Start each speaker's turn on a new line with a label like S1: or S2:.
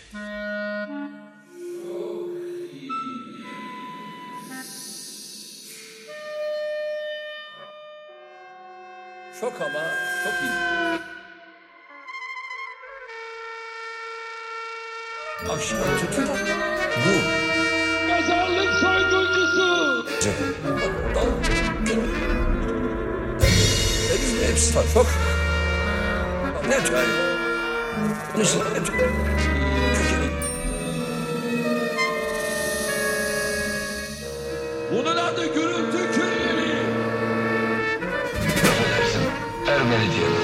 S1: Çok ama çok iyi. Aşağı tutun. Bu.
S2: Mezarlık soyguncusu.
S1: Hepsi var. Çok. Ne çok. Neyse.
S2: Bunun adı gürültü külleri.
S3: Ermeni diyelim.